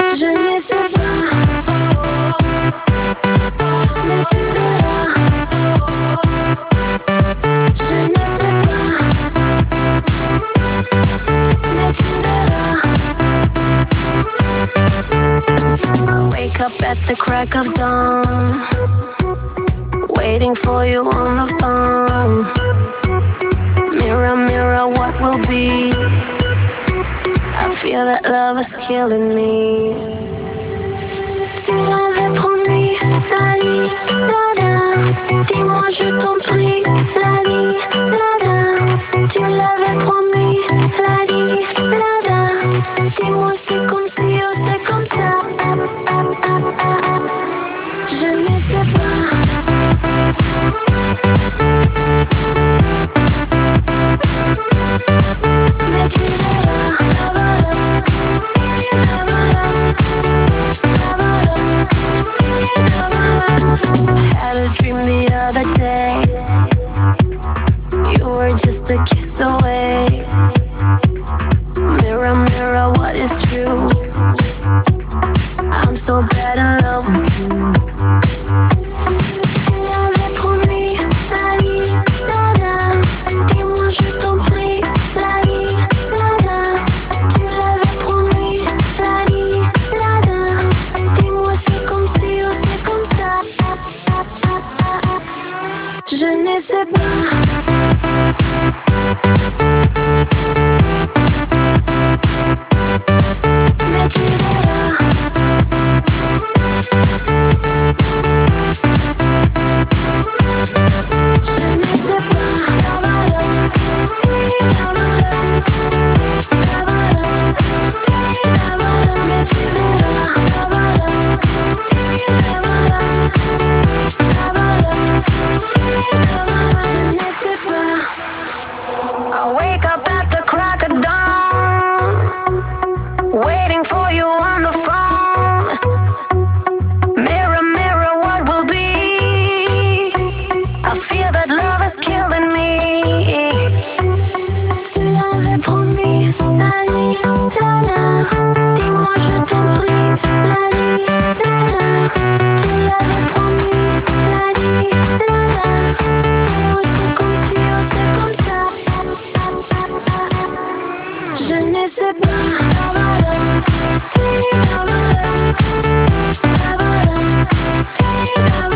Je ne sais pas, mais tu verras. Je ne sais pas, mais tu verras. Wake up at the crack of dawn, waiting for you on the phone. Mirror, mirror, what will be? I feel that love is killing me. Tu l'avais promis, Lali, Lada. Dis-moi, je t'en prie, Lali, Lada. Tu l'avais promis, Lali, Lada. Dis-moi, c'est comme si ou c'est comme ça. Je ne sais pas. Mais tu verras. Had a dream the other day. You were just a kiss away. Mirror, mirror, what is true? I'm so bad in love with you. Tu l'avais promis, Lali, Lada. Dis-moi, je t'en prie, Lali, Lada. Tu l'avais promis, Lali, Lada. Dis-moi, c'est comme si ou c'est comme ça. Je ne sais pas. Mais tu verras. Je ne sais pas. Mais tu verras. Je ne sais pas. I wake up at the crack of dawn, waiting for you on the phone. Mirror, mirror, what will be? I feel that love is killing me. Tu l'avais promis, Lali, Lala. Dis-moi, je t'en prie, Lali, Lala. Tu l'avais promis, Lali, Lala. Dis-moi, c'est comme si ou c'est comme ça. Je ne sais pas. La